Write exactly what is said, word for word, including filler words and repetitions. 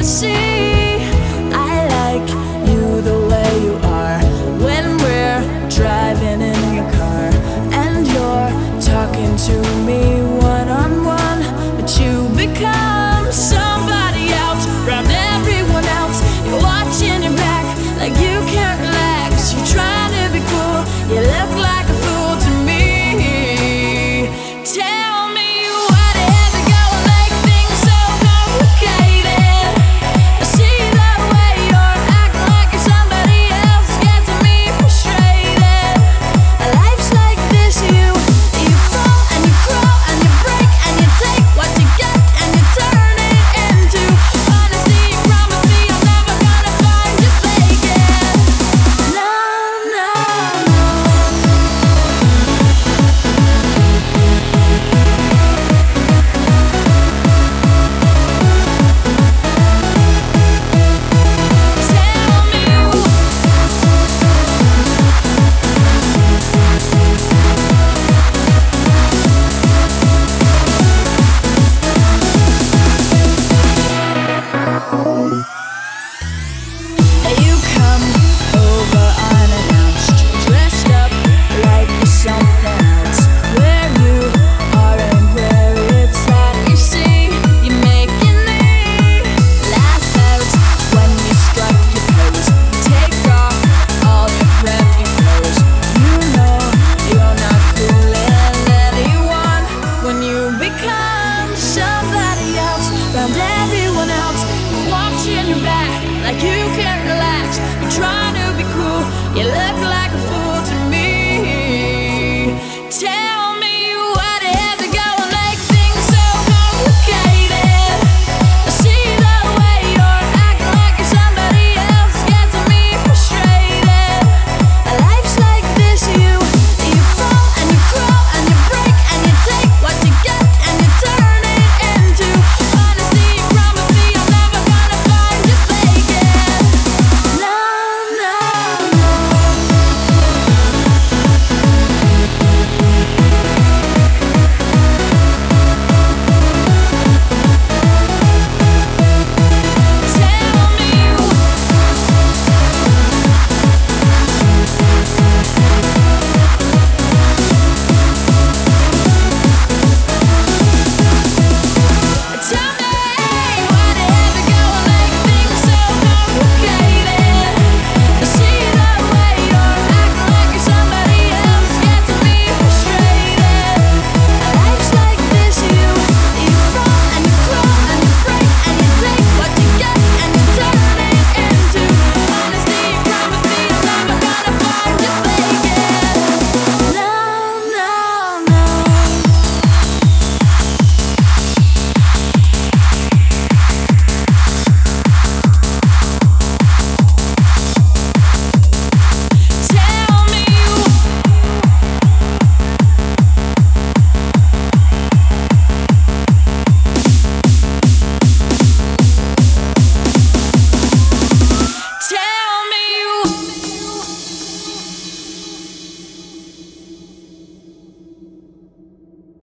see. I like you the way you are when we're driving in your car and you're talking to me one on one, but you become somebody else around everyone else. You're watching your back like you can't relax. You're trying to be cool, you look like a fool to me. Tell me why the hell they go and make things so complicated. I see that way you're acting like you're somebody else, gets me frustrated. Life's like this, you you fall and you crawl and you break and you take what you get and you turn it into honesty. You promise me I'm never gonna find you faking. No, no, no. Tell me you come over unannounced, dressed up like you're something else. Where you are and where it's at, you see, you're making me laugh out when you strike your pose. Take off all your preppy clothes. You know you're not fooling anyone when you become somebody else around everyone else. You're watching your back like you can't relax. You're trying to be cool, you look like a fool.